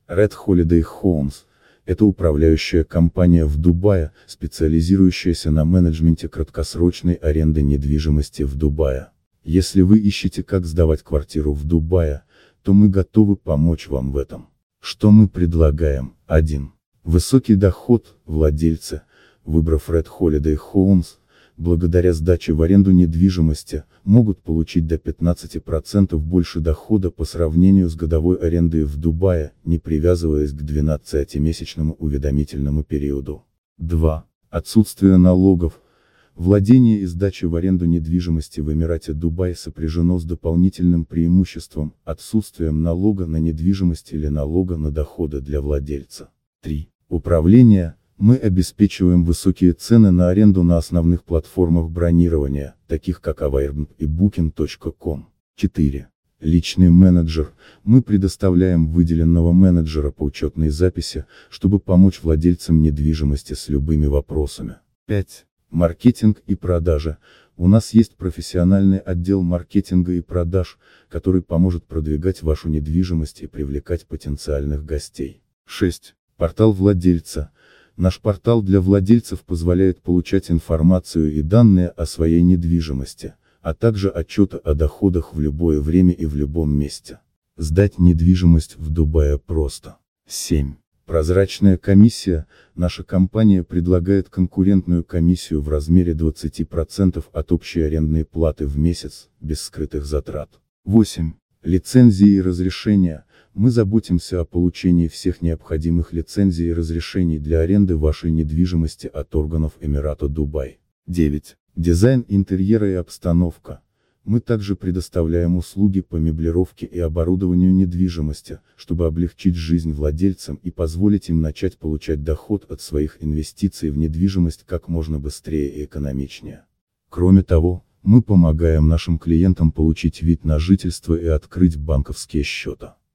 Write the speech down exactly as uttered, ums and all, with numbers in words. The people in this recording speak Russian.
Red Holiday Homes – это управляющая компания в Дубае, специализирующаяся на менеджменте краткосрочной аренды недвижимости в Дубае. Если вы ищете, как сдавать квартиру в Дубае, то мы готовы помочь вам в этом. Что мы предлагаем? один. Высокий доход. Владельцы, выбрав Red Holiday Homes, благодаря сдаче в аренду недвижимости, могут получить до пятнадцати процентов больше дохода по сравнению с годовой арендой в Дубае, не привязываясь к двенадцатимесячному уведомительному периоду. два. Отсутствие налогов. Владение и сдача в аренду недвижимости в Эмирате Дубай сопряжено с дополнительным преимуществом – отсутствием налога на недвижимость или налога на доходы для владельца. три. Управление. Мы обеспечиваем высокие цены на аренду на основных платформах бронирования, таких как Airbnb и Booking точка ком. четыре. Личный менеджер. Мы предоставляем выделенного менеджера по учетной записи, чтобы помочь владельцам недвижимости с любыми вопросами. пять. Маркетинг и продажи. У нас есть профессиональный отдел маркетинга и продаж, который поможет продвигать вашу недвижимость и привлекать потенциальных гостей. шесть. Портал владельца. Наш портал для владельцев позволяет получать информацию и данные о своей недвижимости, а также отчеты о доходах в любое время и в любом месте. Сдать недвижимость в Дубае просто. семь. Прозрачная комиссия. Наша компания предлагает конкурентную комиссию в размере двадцати процентов от общей арендной платы в месяц, без скрытых затрат. восемь. Лицензии и разрешения. Мы заботимся о получении всех необходимых лицензий и разрешений для аренды вашей недвижимости от органов Эмирата Дубай. девять. Дизайн интерьера и обстановка. Мы также предоставляем услуги по меблировке и оборудованию недвижимости, чтобы облегчить жизнь владельцам и позволить им начать получать доход от своих инвестиций в недвижимость как можно быстрее и экономичнее. Кроме того, мы помогаем нашим клиентам получить вид на жительство и открыть банковские счета.